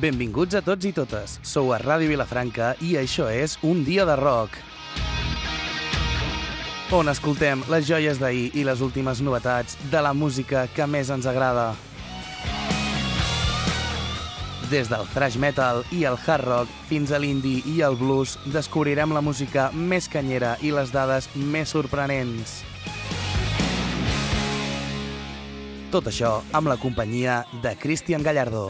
Benvinguts a tots i totes. Sou a Ràdio Vilafranca i això és Un dia de rock, on escoltem les joies d'ahir i les últimes novetats de la música que més ens agrada. Des del thrash metal i el hard rock fins a l'indie i el blues, descobrirem la música més canyera i les dades més sorprenents. Tot això amb la companyia de Cristian Gallardo.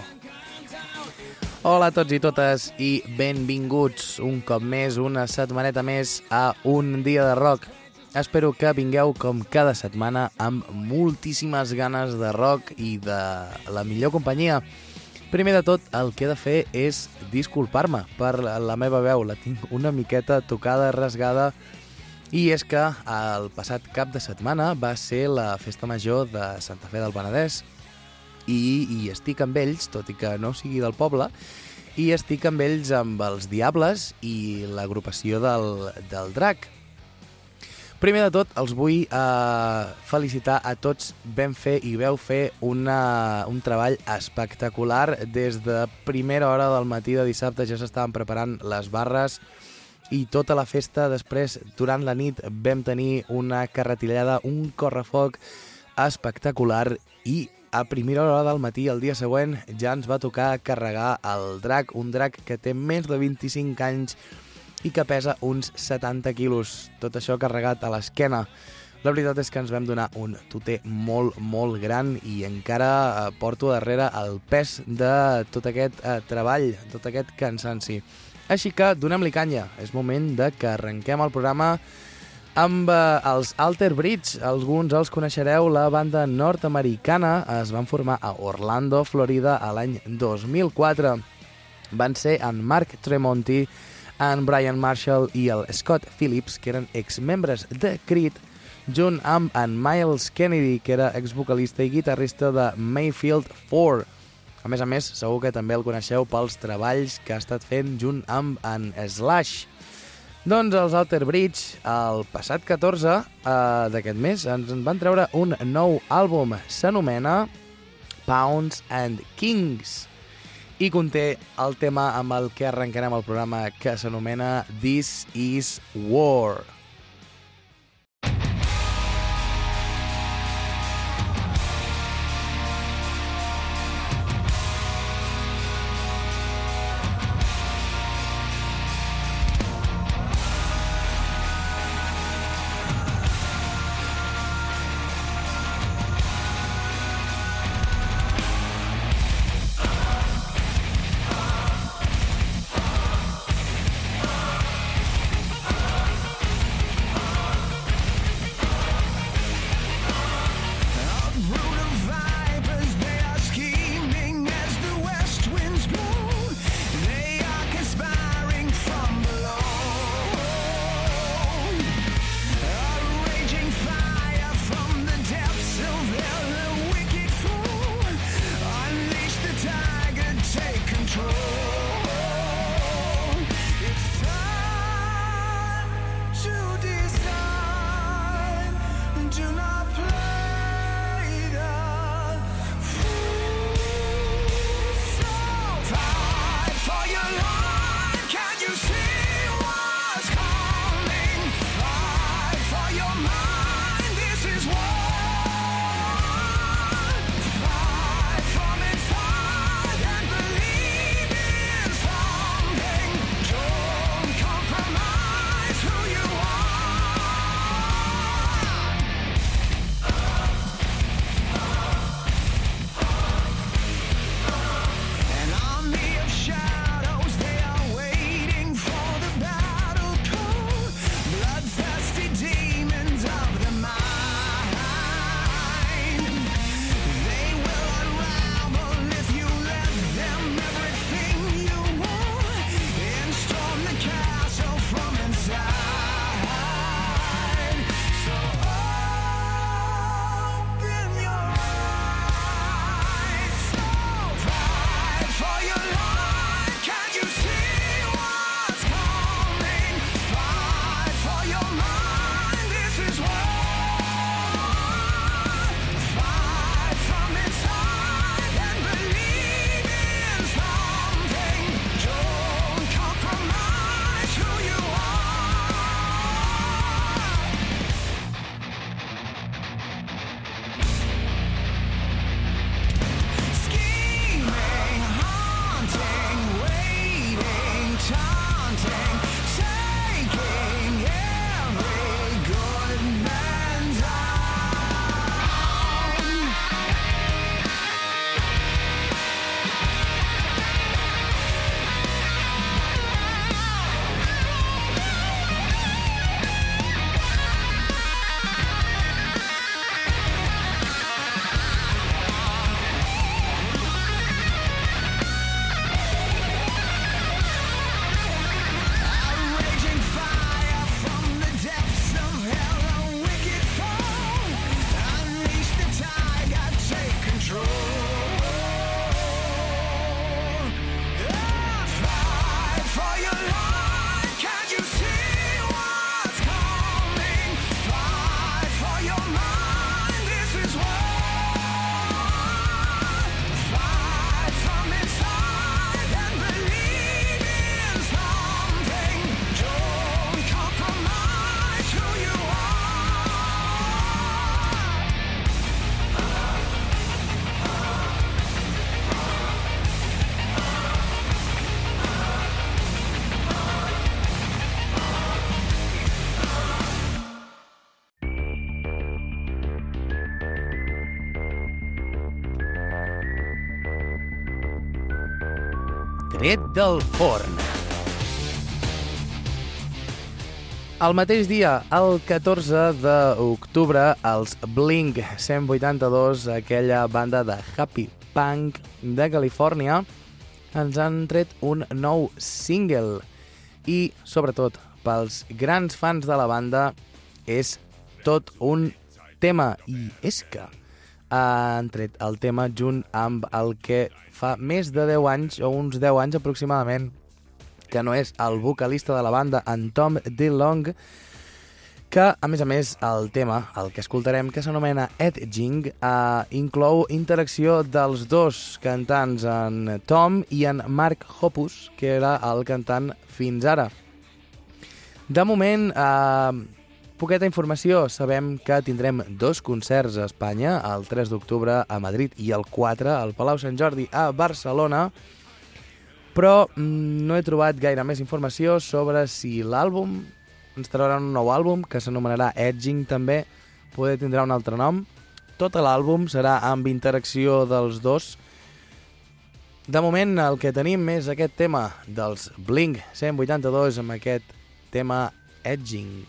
Hola a tots i totes i benvinguts un cop més, una setmaneta més a Un dia de rock. Espero que vingueu com cada setmana amb moltíssimes ganes de rock i de la millor companyia. Primer de tot, el que he de fer és disculpar-me per la meva veu. La tinc una miqueta tocada, rasgada, i és que el passat cap de setmana va ser la festa major de Santa Fe del Penedès i estic amb ells, tot i que no sigui del poble, i estic amb ells amb els Diables i l'agrupació del Drac. Primer de tot, els vull felicitar a tots. Vam fer i vau fer un treball espectacular. Des de primera hora del matí de dissabte ja s'estaven preparant les barres i tota la festa. Després, durant la nit, vam tenir una carretillada, un correfoc espectacular i a primera hora del matí, el dia següent, ja ens va tocar carregar el Drac, un Drac que té més de 25 anys i que pesa uns 70 quilos. Tot això carregat a l'esquena. La veritat és que ens vam donar un tuter molt, molt gran i encara porto darrere el pes de tot aquest treball, tot aquest cansanci. Així que donem-li canya. És moment de que arrenquem el programa amb els Alter Bridge. Alguns els coneixereu, la banda nord-americana. Es van formar a Orlando, Florida, a l'any 2004. Van ser en Mark Tremonti, en Brian Marshall i el Scott Phillips, que eren exmembres de Creed, junt amb en Miles Kennedy, que era exvocalista i guitarrista de Mayfield 4. A més, segur que també el coneixeu pels treballs que ha estat fent junt amb en Slash. Doncs els Alter Bridge, el passat 14 d'aquest mes, ens van treure un nou àlbum. S'anomena Pounds and Kings i conté el tema amb el que arrencarem el programa, que s'anomena This is War. tret del forn. El mateix dia, el 14 d'octubre, els Blink-182, aquella banda de happy punk de Califòrnia, ens han tret un nou single i, sobretot, pels grans fans de la banda, és tot un tema. I és que han tret el tema junt amb el que fa més de 10 anys, o uns 10 anys aproximadament, que no és el vocalista de la banda, en Tom DeLonge, que, a més, el tema, el que escoltarem, que s'anomena Edging, inclou interacció dels dos cantants, en Tom i en Mark Hoppus, que era el cantant fins ara. De moment, poqueta informació. Sabem que tindrem 2 concerts a Espanya, el 3 d'octubre a Madrid i el 4 al Palau Sant Jordi a Barcelona, però no he trobat gaire més informació sobre si l'àlbum ens trauran un nou àlbum, que s'anomenarà Edging també, poder tindrà un altre nom. Tot l'àlbum serà amb interacció dels dos. De moment el que tenim és aquest tema dels Blink-182 amb aquest tema Edging.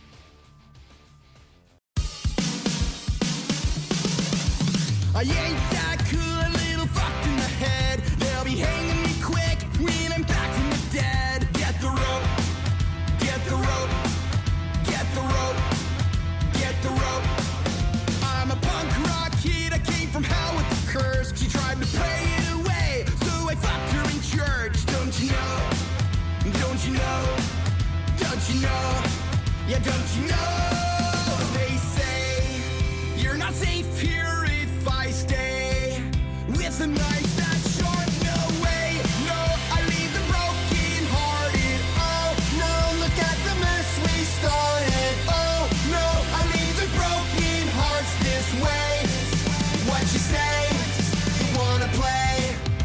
I ain't that cool, a little fucked in the head. They'll be hanging me quick when I'm back from the dead. Get the rope, get the rope, get the rope, get the rope. I'm a punk rock kid, I came from hell with the curse. She tried to pray it away, so I fucked her in church. Don't you know, don't you know, don't you know, yeah, don't you know. They say you're not safe here if I stay with a knife that's sharp. No way, no, I leave the broken hearted. Oh no, look at the mess we started. Oh no, I leave the broken hearts this way. What you say, you wanna play?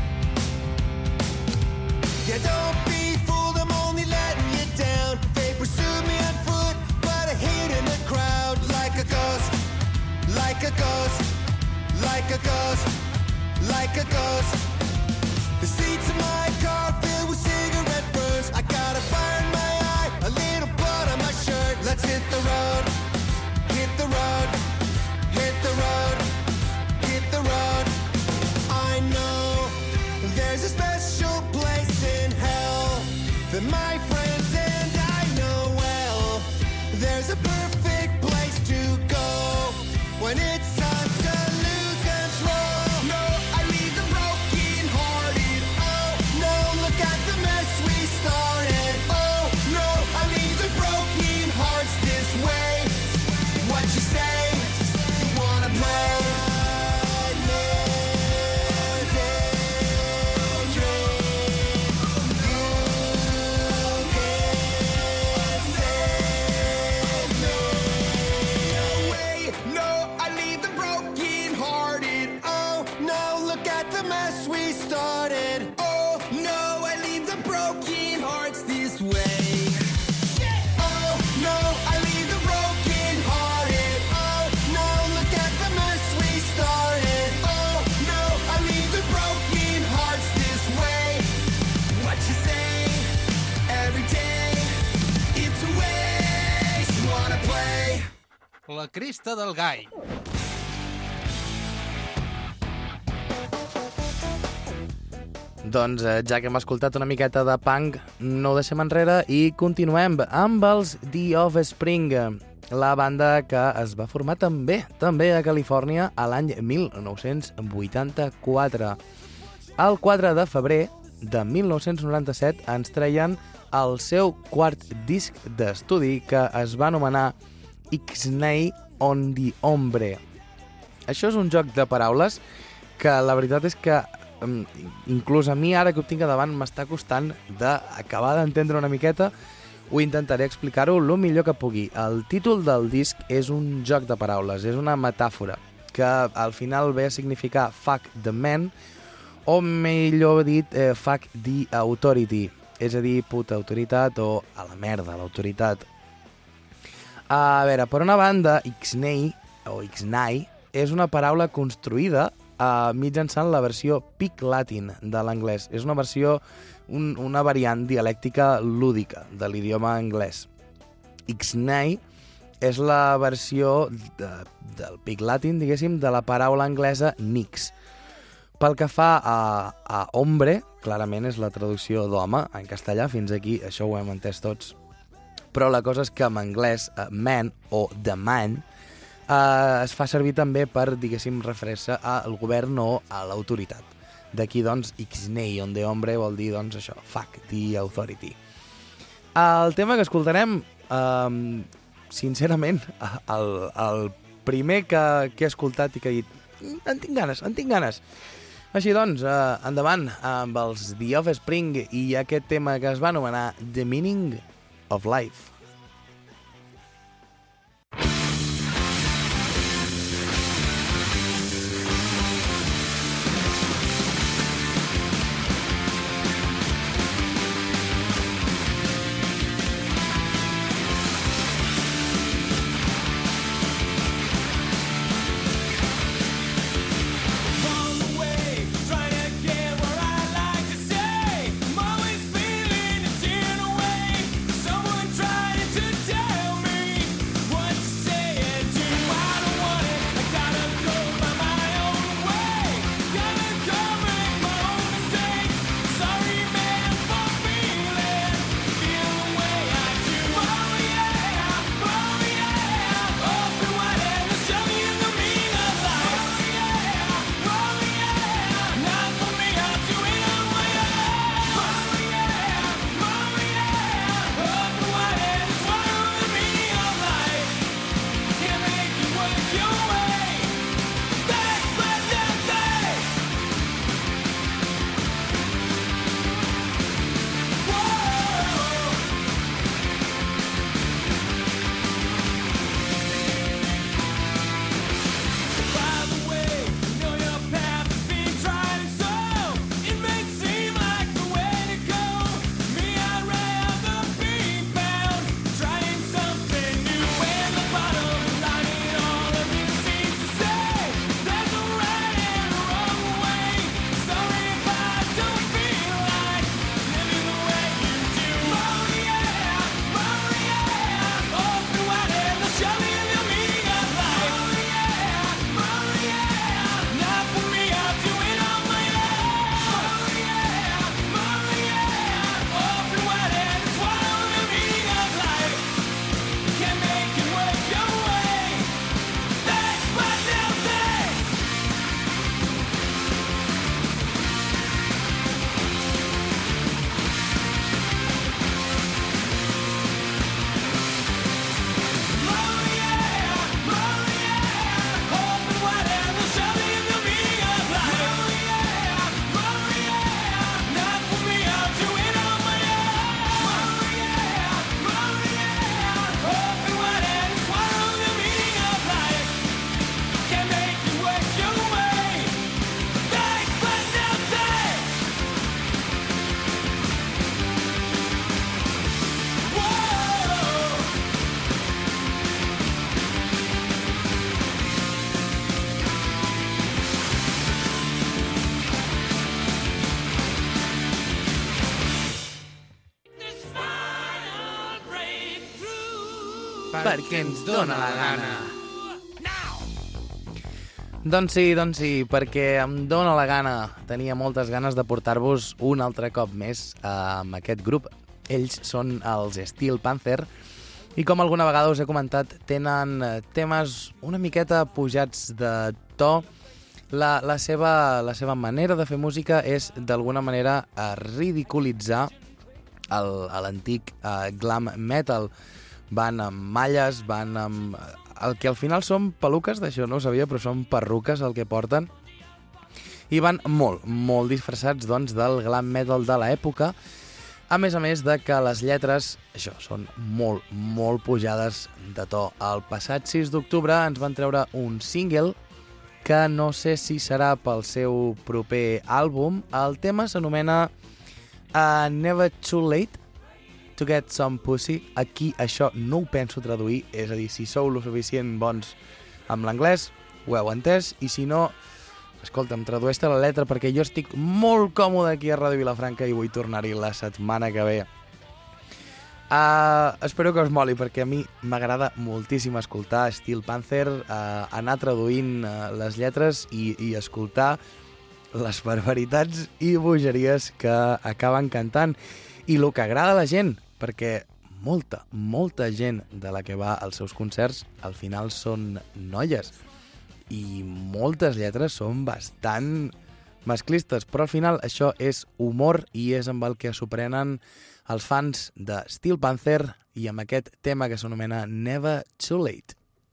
Yeah, don't be fooled, I'm only letting you down. They pursued me on foot, but I hid in the crowd like a ghost, like a ghost, like a ghost, like a ghost. The seats of my car filled with cigarette burns. I got a fire in my eye, a little blood on my shirt. Let's hit the road, hit the road, hit the road, hit the road. I know there's a special place in hell that my friends and I know well. There's a perfect place to go when it's time to lose control. No, I leave the broken hearted. Oh no, look at the mess we started. Oh no, I leave the broken hearts this way. What you say, you wanna play? La cresta del gall. Doncs ja que hem escoltat una miqueta de punk, no ho deixem enrere i continuem amb els The Offspring, la banda que es va formar també a Califòrnia a l'any 1984. El 4 de febrer de 1997 ens treien el seu quart disc d'estudi que es va anomenar Ixnay on the Hombre. Això és un joc de paraules que la veritat és que inclús a mi ara que ho tinc a davant m'està costant d'acabar d'entendre una miqueta. Ho intentaré explicar-ho el millor que pugui. El títol del disc és un joc de paraules, és una metàfora que al final ve a significar fuck the man, o millor dit fuck the authority, és a dir, puta autoritat o a la merda l'autoritat. A veure, per una banda, Ixnay o Ixnay és una paraula construïda mitjançant la versió Peak Latin de l'anglès. És una versió, una variant dialèctica lúdica de l'idioma anglès. Ixnay és la versió del Peak Latin, diguéssim, de la paraula anglesa nix. Pel que fa a hombre, clarament és la traducció d'home en castellà, fins aquí això ho hem entès tots. Però la cosa és que en anglès, man o the man, es fa servir també per, diguéssim, referir-se al govern o a l'autoritat. D'aquí, doncs, ixnay, on de hombre vol dir, doncs, això, fuck, the authority. El tema que escoltarem, sincerament, el primer que he escoltat i que he dit en tinc ganes. Així doncs, endavant amb els The Offspring i aquest tema que es va anomenar The Meaning of Life. Perquè ens dóna la gana. Doncs sí, perquè em dóna la gana. Tenia moltes ganes de portar-vos un altre cop més amb aquest grup. Ells són els Steel Panther i com alguna vegada us he comentat, tenen temes una miqueta pujats de to. La seva manera de fer música és d'alguna manera ridiculitzar l'antic glam metal. Van amb malles, van amb... El que al final són peluques, d'això no ho sabia, però són perruques el que porten. I van molt disfressats, doncs, del glam metal de l'època. A més de que les lletres, això, són molt pujades de to. El passat 6 d'octubre ens van treure un single que no sé si serà pel seu proper àlbum. El tema s'anomena Never Too Late to Get Some Pussy. Aquí això no ho penso traduir, és a dir, si sou lo suficient bons amb l'anglès, ho heu entès, i si no, escolta'm, tradueix-te la letra perquè jo estic molt còmode aquí a Ràdio Vilafranca i vull tornar-hi la setmana que ve. Espero que us moli, perquè a mi m'agrada moltíssim escoltar Steel Panther, anar traduint les lletres i escoltar les barbaritats i bogeries que acaben cantant. I el que agrada a la gent, perquè molta gent de la que va als seus concerts al final són noies i moltes lletres són bastant masclistes, però al final això és humor i és amb el que s'ho prenen els fans de Steel Panther i amb aquest tema que s'anomena Never Too Late.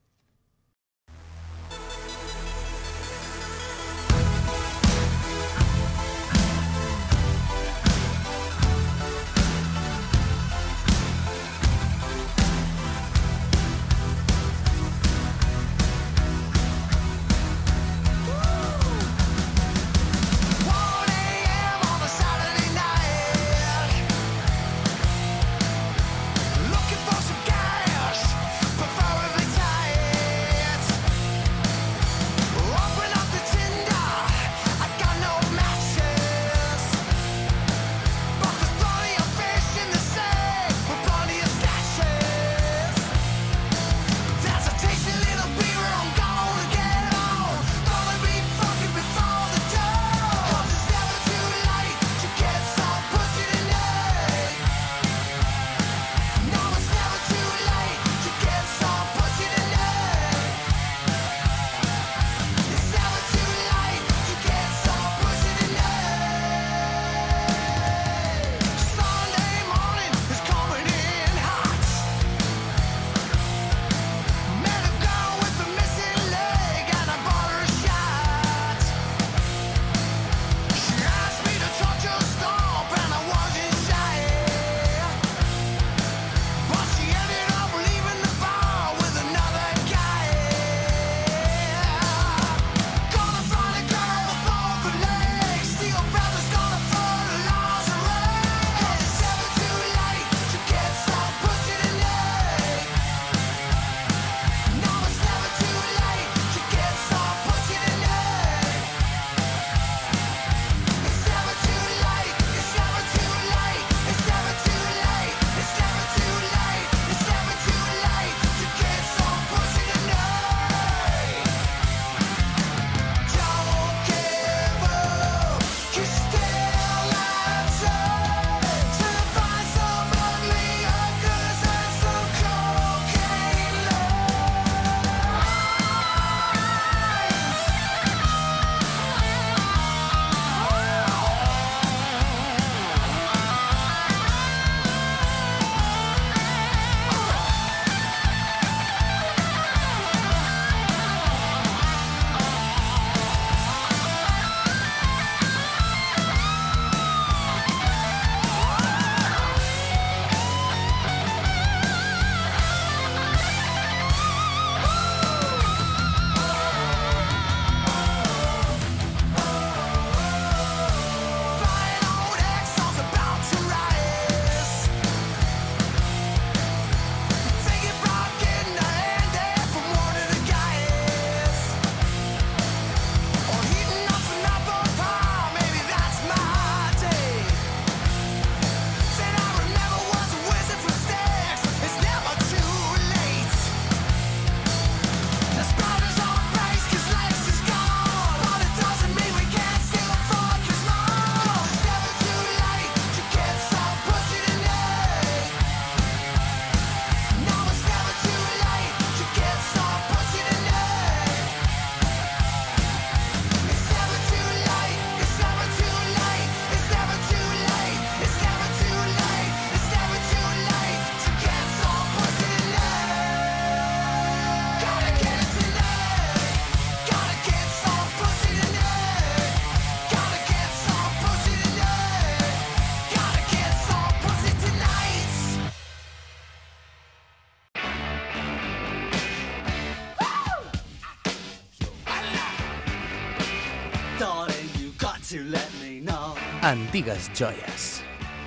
Antigues joies.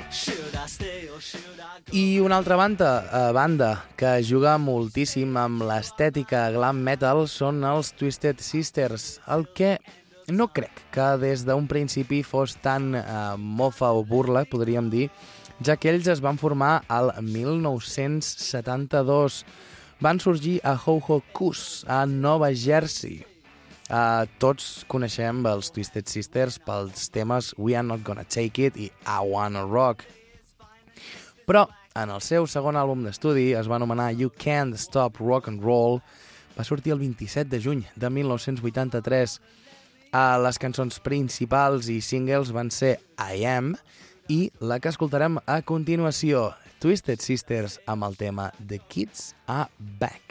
I una altra banda que juga moltíssim amb l'estètica glam metal són els Twisted Sisters. El que no crec que des d'un principi fos tan mofa o burla, podríem dir, ja que ells es van formar al 1972. Van sorgir a Ho-Ho-Kus, a Nova Jersey. Tots coneixem els Twisted Sisters pels temes We Are Not Gonna Take It i I Wanna Rock. Però en el seu segon àlbum d'estudi es va anomenar You Can't Stop Rock and Roll. Va sortir el 27 de juny de 1983. Les cançons principals i singles van ser I Am i la que escoltarem a continuació, Twisted Sisters amb el tema The Kids Are Back.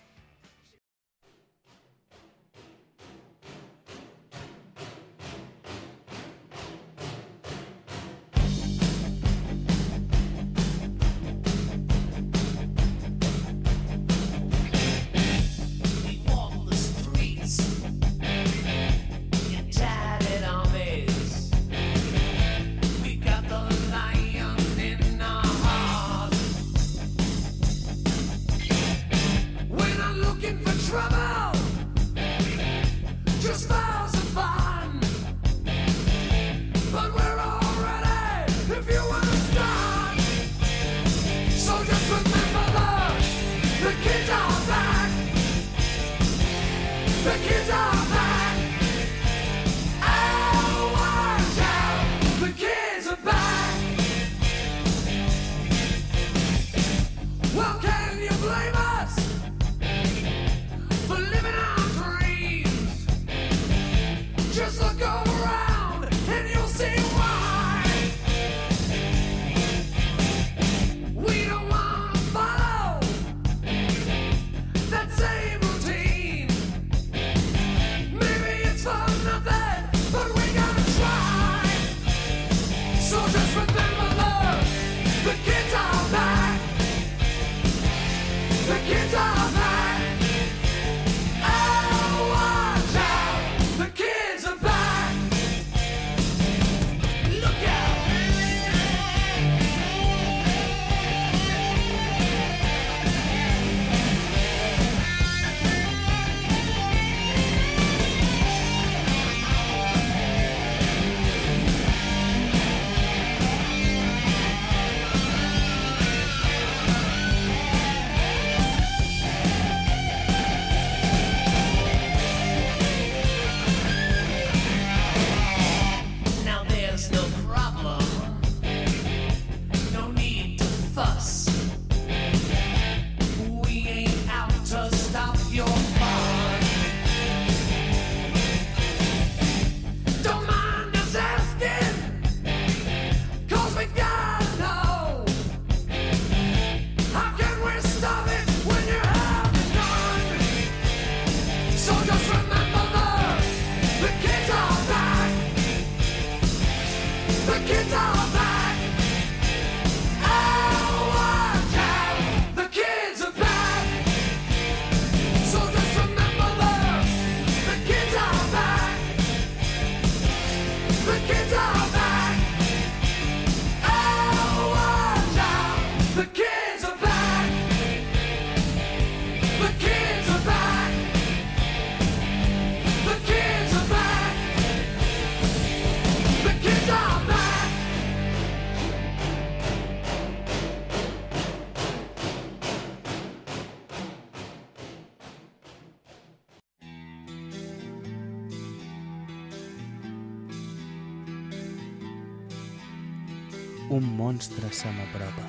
Un monstre se m'apropa.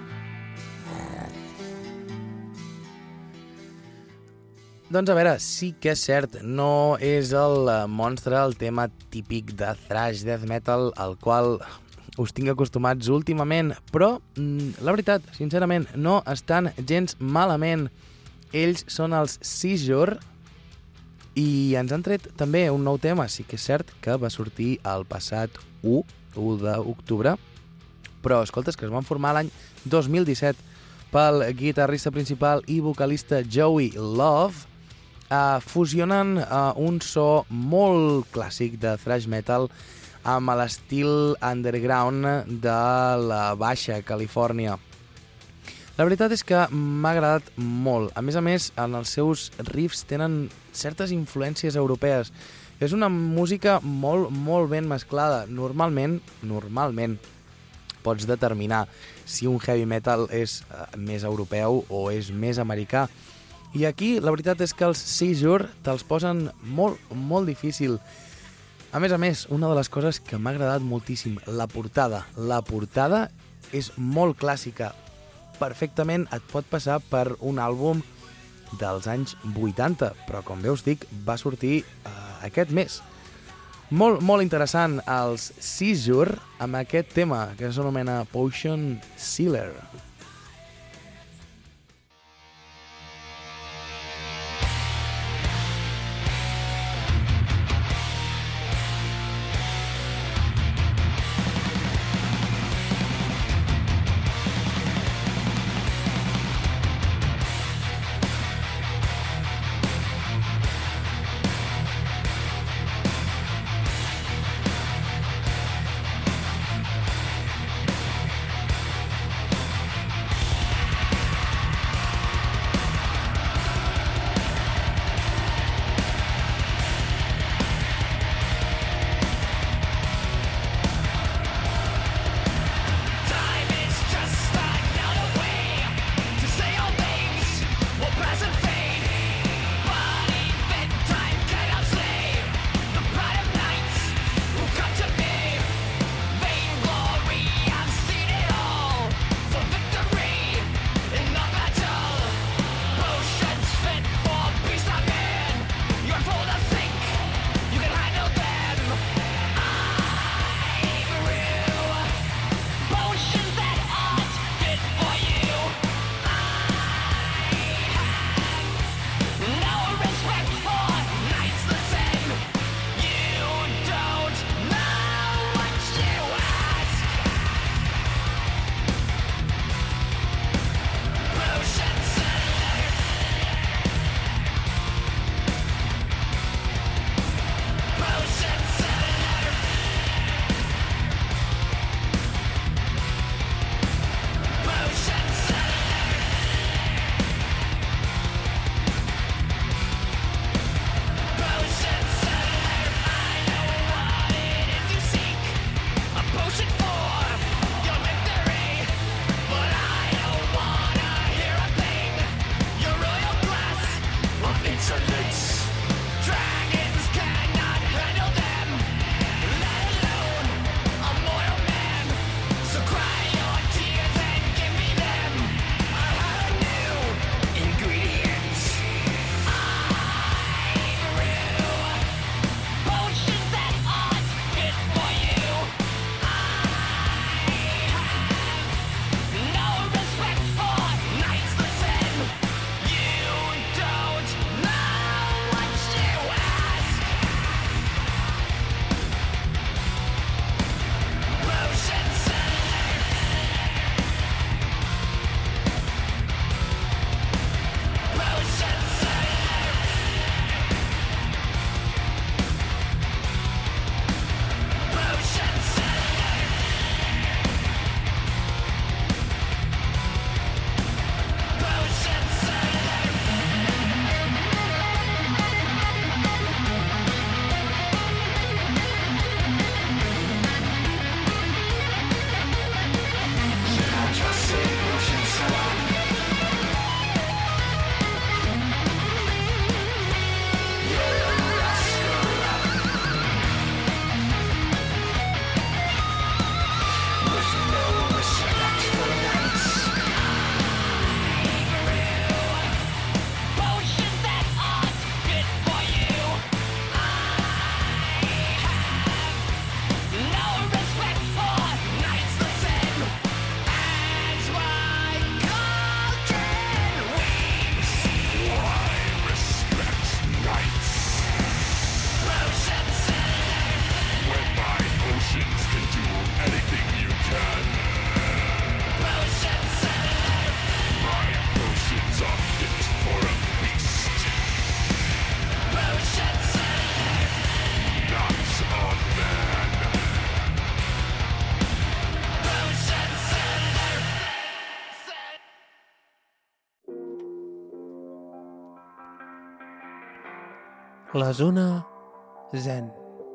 Doncs a veure, sí que és cert, no és el monstre el tema típic de thrash death metal al qual us tinc acostumats últimament, però la veritat, sincerament, no estan gens malament. Ells són els Seizure i ens han tret també un nou tema. Sí que és cert que va sortir el passat 1 d'octubre, però escolta, és que es van formar l'any 2017 pel guitarrista principal i vocalista Joey Love. Fusionen un so molt clàssic de thrash metal amb l'estil underground de la Baixa Califòrnia. La veritat és que m'ha agradat molt. A més, en els seus riffs tenen certes influències europees És una música molt, molt ben mesclada. Normalment, pots determinar si un heavy metal és més europeu o és més americà. I aquí la veritat és que els Seizure te'ls posen molt, molt difícil. A més, una de les coses que m'ha agradat moltíssim, la portada. La portada és molt clàssica. Perfectament et pot passar per un àlbum dels anys 80, però com bé us dic, va sortir aquest mes. Molt, molt interessant els Seizure amb aquest tema que s'anomena Potion Sealer. La zona zen.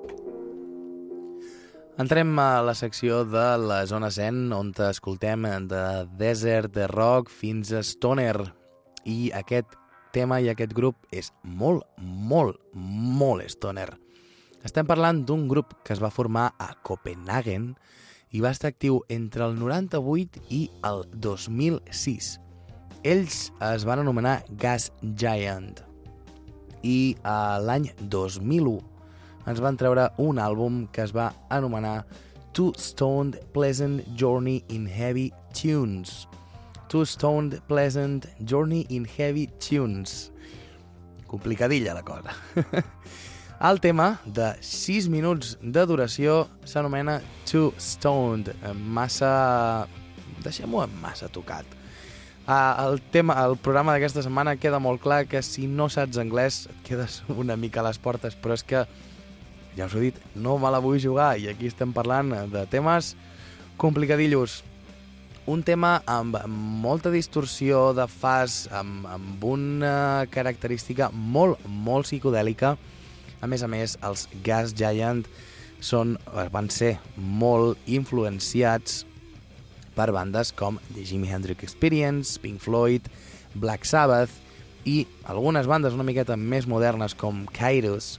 Entrem a la secció de la zona zen, on escoltem de desert, de rock, fins a stoner. I aquest tema i aquest grup és molt, molt, molt stoner. Estem parlant d'un grup que es va formar a Copenhagen i va estar actiu entre el 98 i el 2006. Ells es van anomenar Gas Giant i l'any 2001 ens van treure un àlbum que es va anomenar Two Stoned Pleasant Journey in Heavy Tunes. Two Stoned Pleasant Journey in Heavy Tunes. Complicadilla la cosa. El tema, de 6 minuts de duració, s'anomena Two Stoned. Massa... Deixem-ho massa tocat. El programa d'aquesta setmana queda molt clar que si no saps anglès et quedes una mica a les portes, però és que ja us ho he dit, no me la vull jugar i aquí estem parlant de temes complicadillos. Un tema amb molta distorsió de fas, amb una característica molt, molt psicodèlica. A més, els Gas Giant van ser molt influenciats per bandes com The Jimi Hendrix Experience, Pink Floyd, Black Sabbath i algunes bandes una miqueta més modernes com Kyuss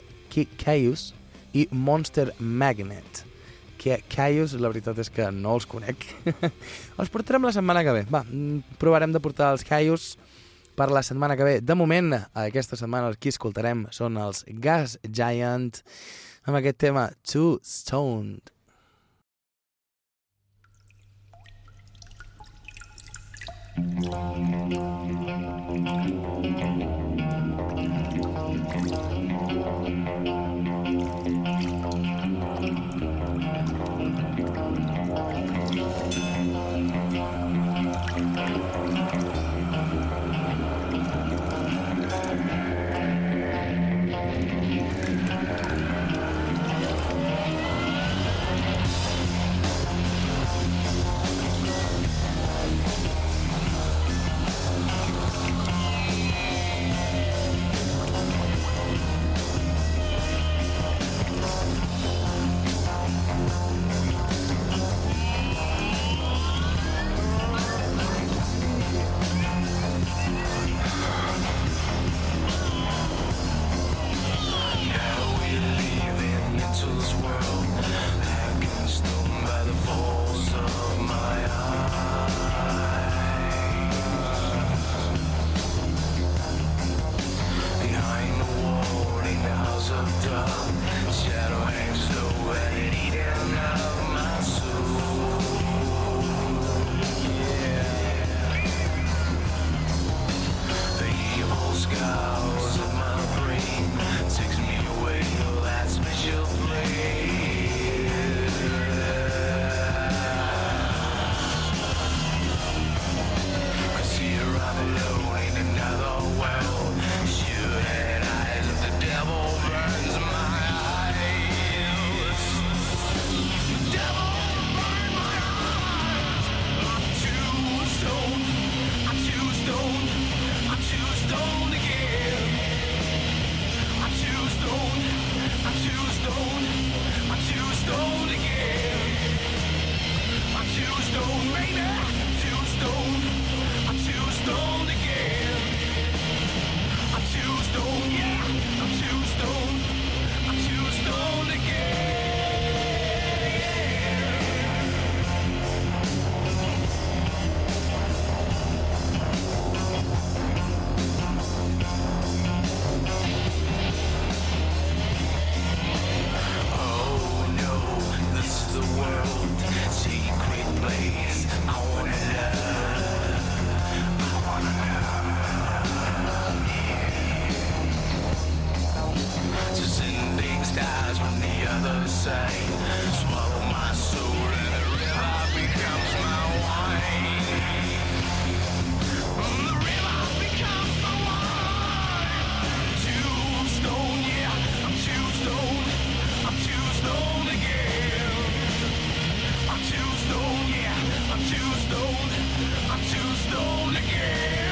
i Monster Magnet. Kyuss, la veritat és que no els conec. Els portarem la setmana que ve. Va, provarem de portar els Kyuss per la setmana que ve. De moment, aquesta setmana els que escoltarem són els Gas Giant amb aquest tema Two Stoned.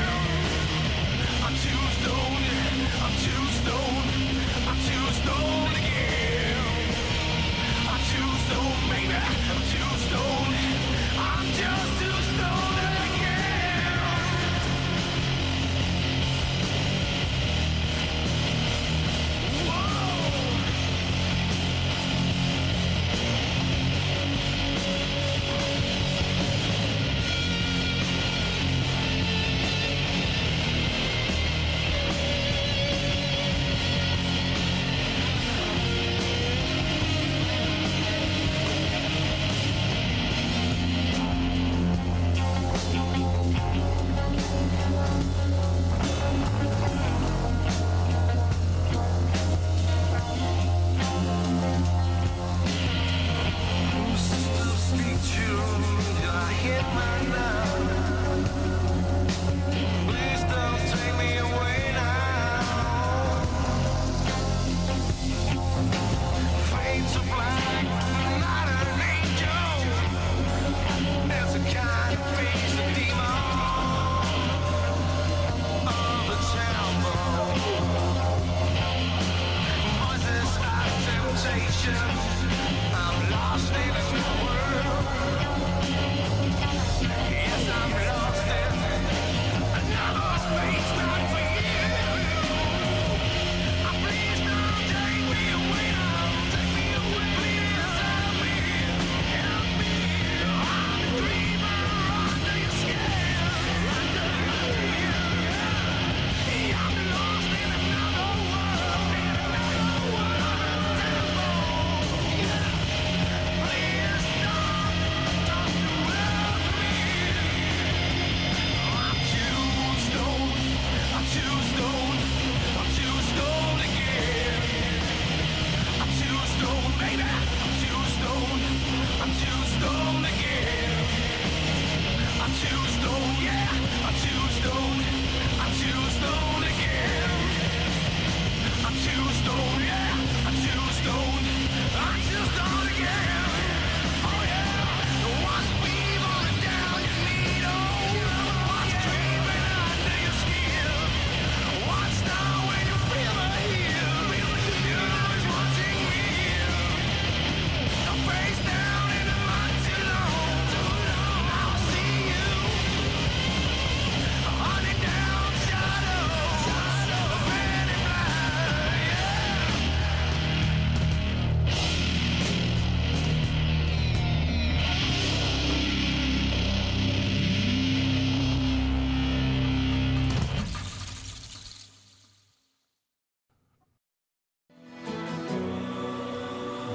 I'm too stoned.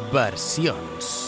versions.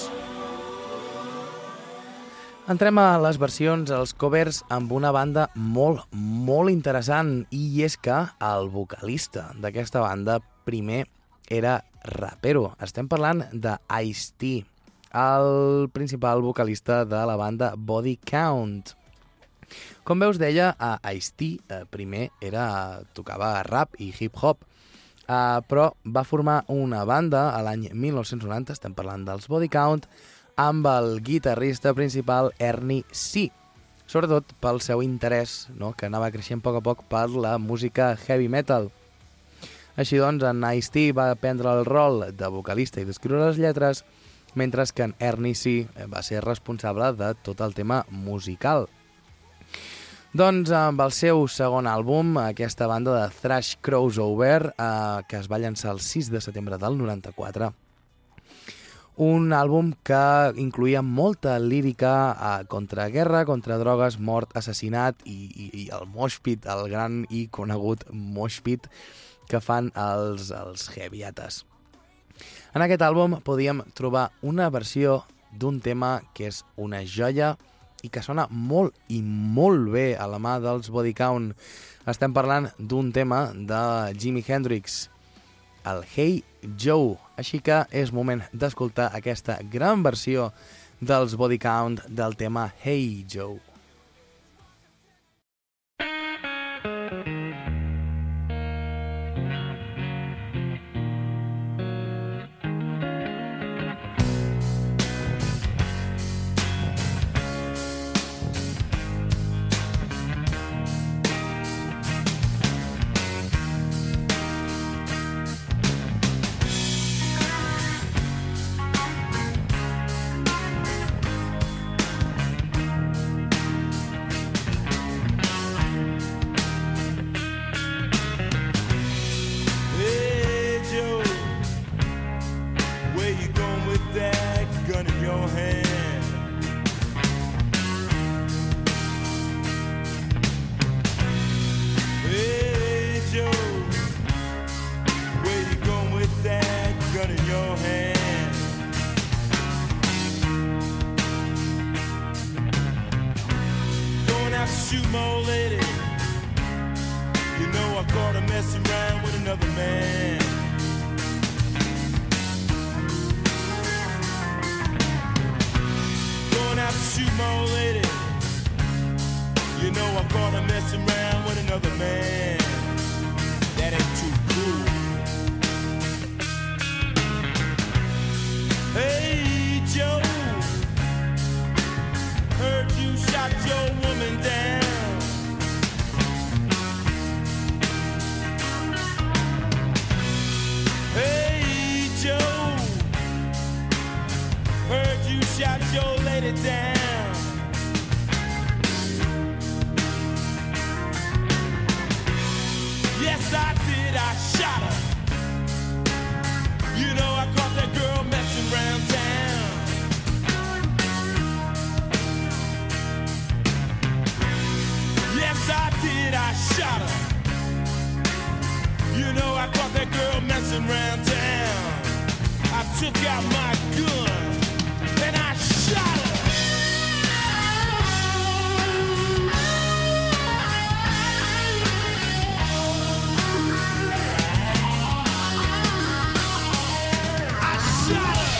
Entrem a les versions, els covers, amb una banda molt, molt interessant, i és que el vocalista d'aquesta banda primer era rapero. Estem parlant de Ice-T, el principal vocalista de la banda Body Count. Com veus, deia, Ice-T primer tocava rap i hip-hop, però va formar una banda a l'any 1990, estem parlant dels Body Count, amb el guitarrista principal Ernie C, sobretot pel seu interès, no?, que anava creixent a poc per la música heavy metal. Així doncs, en Ice-T va prendre el rol de vocalista i d'escriure les lletres, mentre que en Ernie C va ser responsable de tot el tema musical. Doncs amb el seu segon àlbum, aquesta banda de thrash crossover, que es va llançar el 6 de setembre del 94, un àlbum que incluïa molta lírica contra guerra, contra drogues, mort, assassinat i el mosh pit, el gran i conegut mosh pit que fan els heavyates. En aquest àlbum podíem trobar una versió d'un tema que és una joia i que sona molt i molt bé a la mà dels Body Count. Estem parlant d'un tema de Jimi Hendrix, el Hey Joe. Així que és moment d'escoltar aquesta gran versió dels Body Count del tema Hey Joe. Shoot my old lady. You know I caught her messing around with another man. Going out to shoot my old lady. You know I caught her messing around with another man. That ain't too cool. Hey Joe, heard you shot your woman down. Hey Joe, heard you shot your lady down. Yes I did, I shot her. You know I caught that girl messing around town. Yes, I did, I shot her. You know I caught that girl messing around town. I took out my gun and I shot her. I shot her.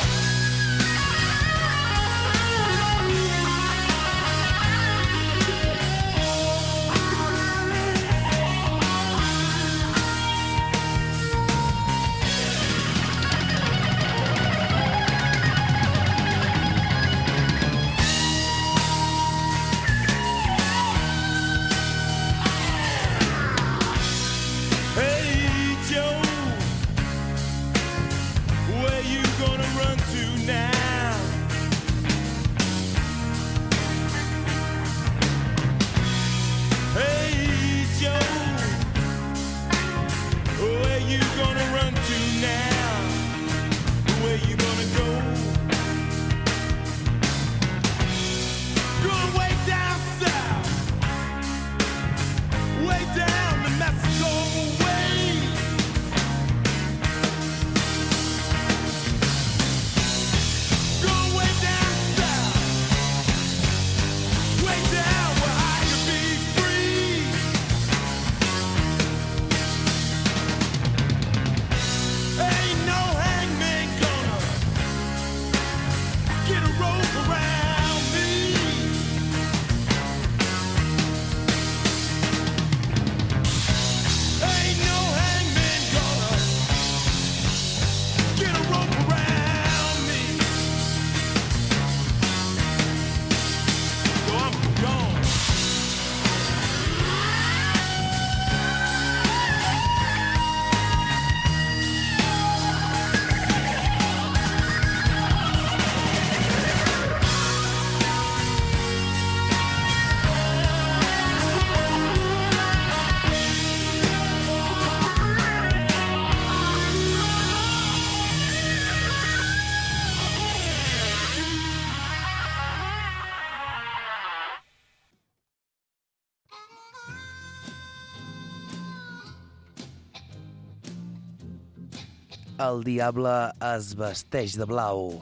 El diable es vesteix de blau.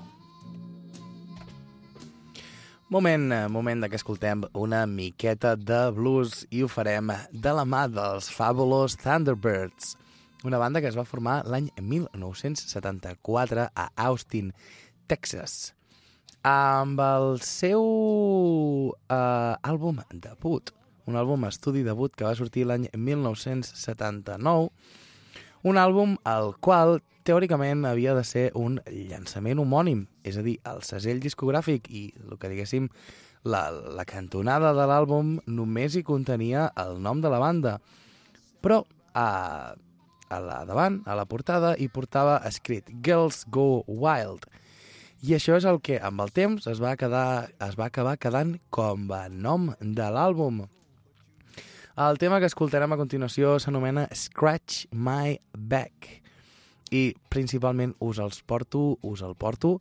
Moment que escoltem una miqueta de blues i ho farem de la mà dels Fabulous Thunderbirds, una banda que es va formar l'any 1974 a Austin, Texas, amb el seu àlbum debut, un àlbum estudi debut que va sortir l'any 1979, un àlbum al qual teòricament havia de ser un llançament homònim, és a dir, el segell discogràfic i el que diguéssim la cantonada de l'àlbum només hi contenia el nom de la banda, però a la portada hi portava escrit Girls Go Wild, i això és el que amb el temps es va acabar quedant com a nom de l'àlbum. El tema que escoltarem a continuació s'anomena Scratch My Back i principalment us el porto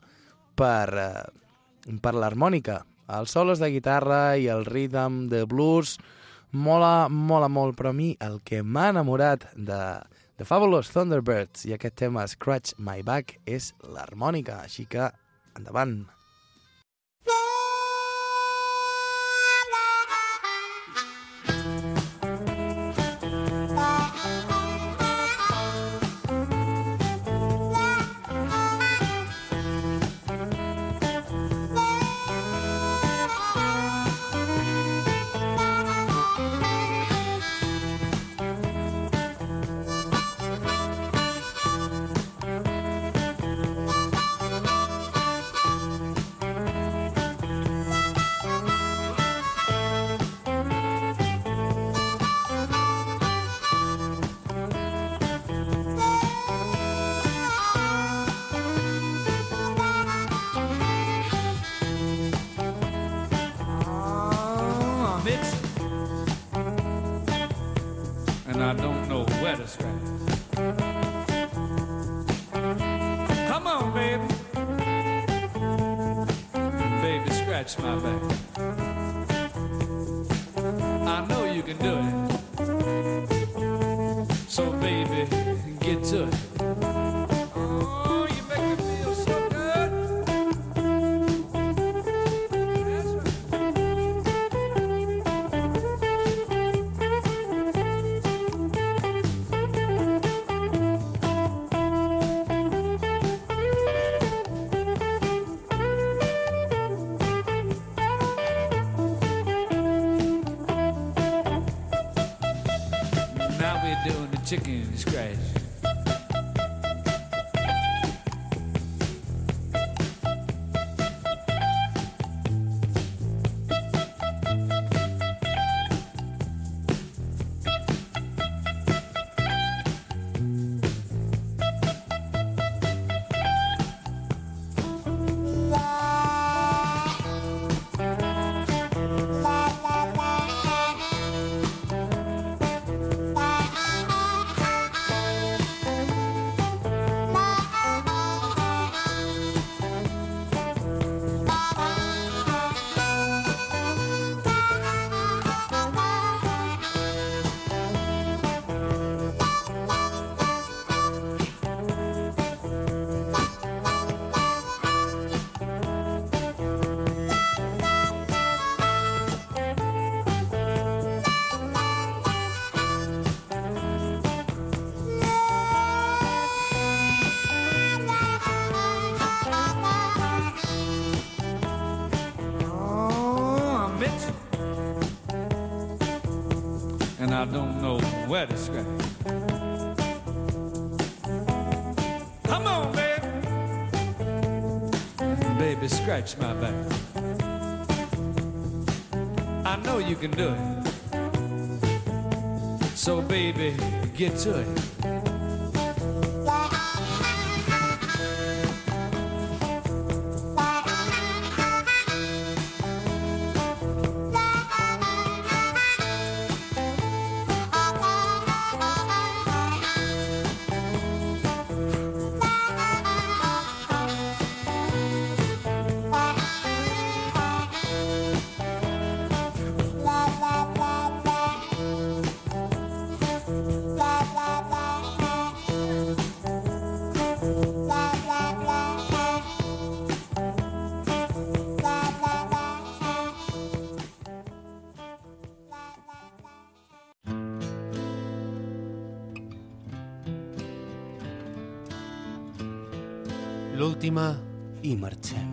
per l'harmònica. Els solos de guitarra i el rhythm de blues mola molt, però a mi el que m'ha enamorat de Fabulous Thunderbirds i aquest tema Scratch My Back és l'harmònica, així que endavant. And I don't know where to scratch. Come on, baby. Baby, scratch my back. I know you can do it. So, baby, get to it. Oh, you make me feel so good. That's right. Doing the chicken scratch. And I don't know where to scratch. Come on, baby. Baby, scratch my back. I know you can do it. So, baby, get to it. La l'última i marxem.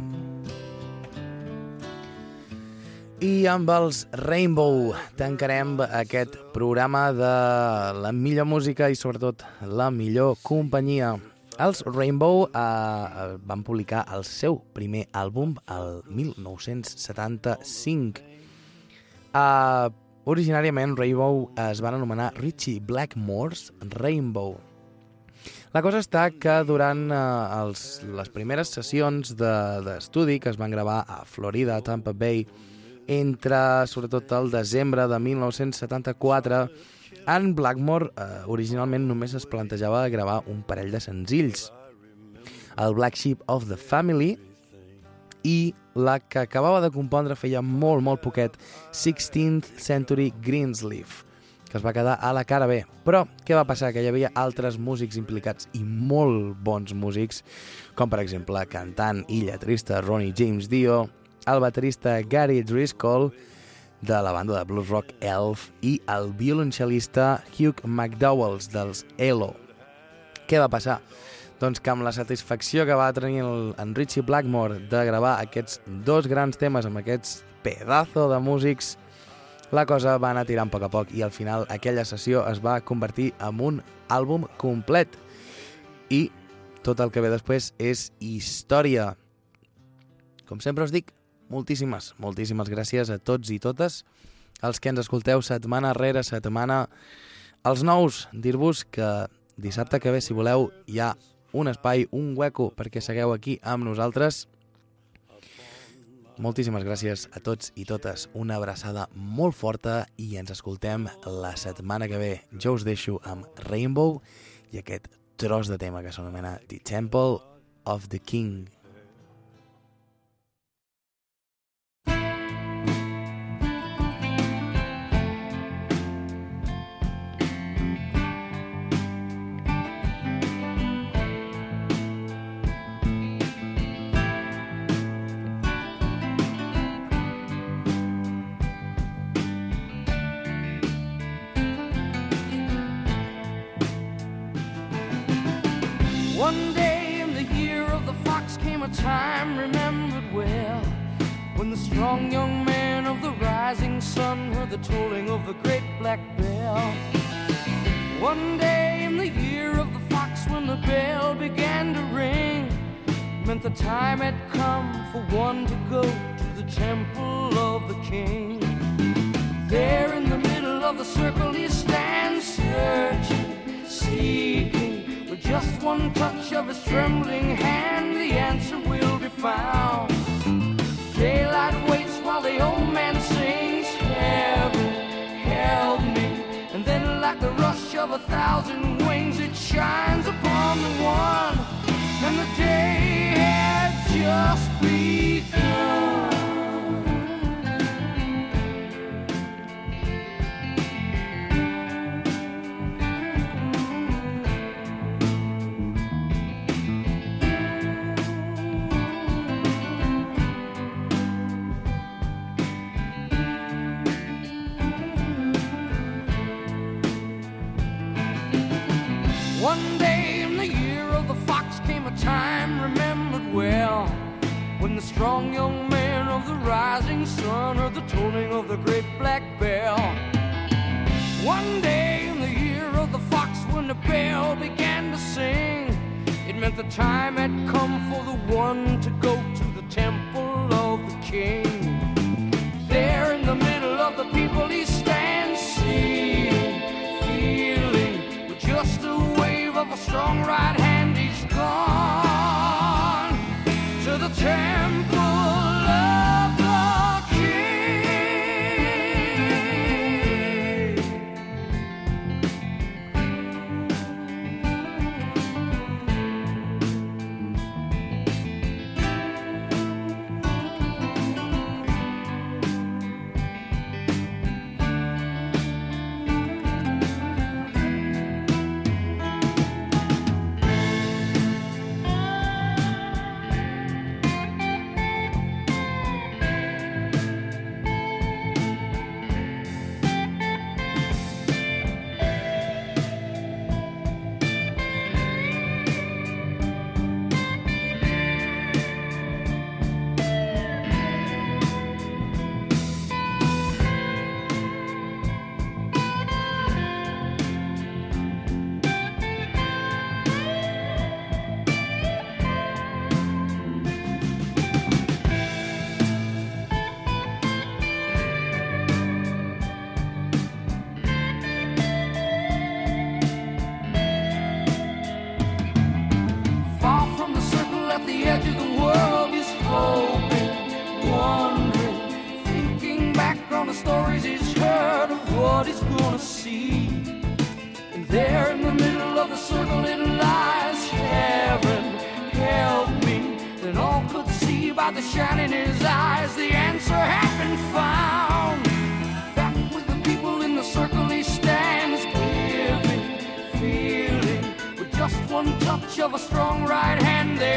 I amb els Rainbow tancarem aquest programa de la millor música i sobretot la millor companyia. Els Rainbow van publicar el seu primer àlbum el 1975. Originàriament Rainbow es van anomenar Ritchie Blackmore's Rainbow. La cosa està que durant les primeres sessions d'estudi que es van gravar a Florida, a Tampa Bay, entre sobretot el desembre de 1974, en Blackmore originalment només es plantejava gravar un parell de senzills, el Black Sheep of the Family i la que acabava de compondre feia molt, molt poquet, 16th Century Greensleeve, que es va quedar a la cara B. Però què va passar? Que hi havia altres músics implicats i molt bons músics, com per exemple cantant i lletrista Ronnie James Dio, el baterista Gary Driscoll de la banda de blues rock Elf i el violoncel·lista Hugh McDowell dels ELO. Què va passar? Doncs que amb la satisfacció que va tenir en Ritchie Blackmore de gravar aquests dos grans temes amb aquests pedazo de músics, la cosa va anar tirant a poc i al final aquella sessió es va convertir en un àlbum complet. I tot el que ve després és història. Com sempre us dic, moltíssimes gràcies a tots i totes els que ens escolteu setmana rere setmana. Els nous, dir-vos que dissabte que ve, si voleu, hi ha un espai, un hueco perquè segueu aquí amb nosaltres. Moltíssimes gràcies a tots i totes, una abraçada molt forta i ens escoltem la setmana que ve. Jo us deixo amb Rainbow i aquest tros de tema que s'anomena The Temple of the King. One day in the year of the fox came a time remembered well, when the strong young man of the rising sun heard the tolling of the great black bell. One day in the year of the fox when the bell began to ring, meant the time had come for one to go to the temple of the king. There in the middle of the circle he stands, searching, seeking. With just one touch of his trembling hand, the answer will be found. Daylight waits while the old man sings, heaven, help me. And then like the rush of 1,000 wings, it shines upon the one, and the day had just begun. One day in the year of the fox came a time remembered well, when the strong young man of the rising sun heard the tolling of the great black bell. One day in the year of the fox when the bell began to sing, it meant the time had come for the one to go to the temple of the king. There in the middle of the people he stands, seeing, feeling, with just a wave of a strong right hand, he's gone to the temple of the edge of the world, he's hoping, wondering, thinking back on the stories he's heard of what he's gonna see. And there in the middle of the circle it lies, heaven, help me. Then all could see by the shine in his eyes, the answer had been found. Back with the people in the circle he stands, giving, feeling, with just one touch of a strong right hand there.